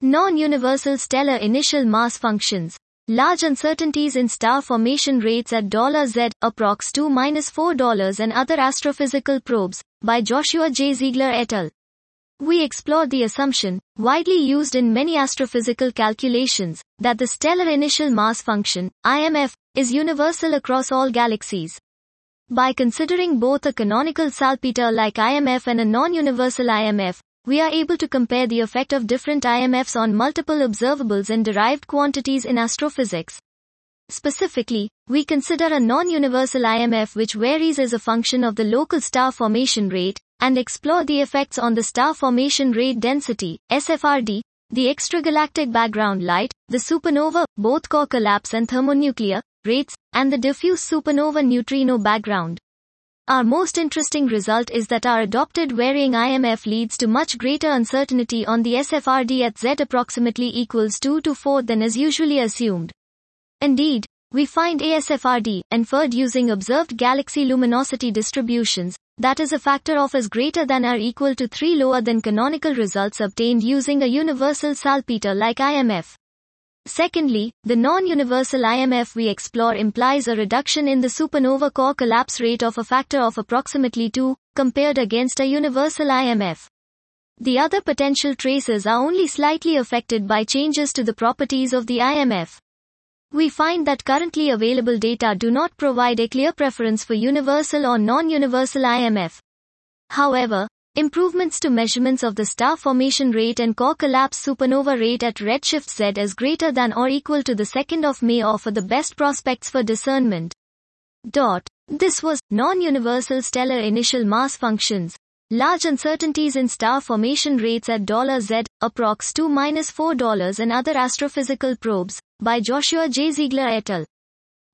Non-universal stellar initial mass functions. Large uncertainties in star formation rates at $Z, approx. 2-4 and other astrophysical probes, by Joshua J. Ziegler et al. We explored the assumption, widely used in many astrophysical calculations, that the stellar initial mass function, IMF, is universal across all galaxies. By considering both a canonical salpeter-like IMF and a non-universal IMF, we are able to compare the effect of different IMFs on multiple observables and derived quantities in astrophysics. Specifically, we consider a non-universal IMF which varies as a function of the local star formation rate, and explore the effects on the star formation rate density, SFRD, the extragalactic background light, the supernova, both core collapse and thermonuclear rates, and the diffuse supernova neutrino background. Our most interesting result is that our adopted varying IMF leads to much greater uncertainty on the SFRD at Z approximately equals 2 to 4 than is usually assumed. Indeed, we find ASFRD, inferred using observed galaxy luminosity distributions, that is a factor of is greater than or equal to 3 lower than canonical results obtained using a universal salpeter-like IMF. Secondly, the non-universal IMF we explore implies a reduction in the supernova core collapse rate of a factor of approximately 2, compared against a universal IMF. The other potential traces are only slightly affected by changes to the properties of the IMF. We find that currently available data do not provide a clear preference for universal or non-universal IMF. However, improvements to measurements of the star formation rate and core collapse supernova rate at redshift Z is greater than or equal to the 2nd of May offer the best prospects for discernment. This was non-universal stellar initial mass functions. Large uncertainties in star formation rates at $Z, approx. 2-4 and other astrophysical probes, by Joshua J. Ziegler et al.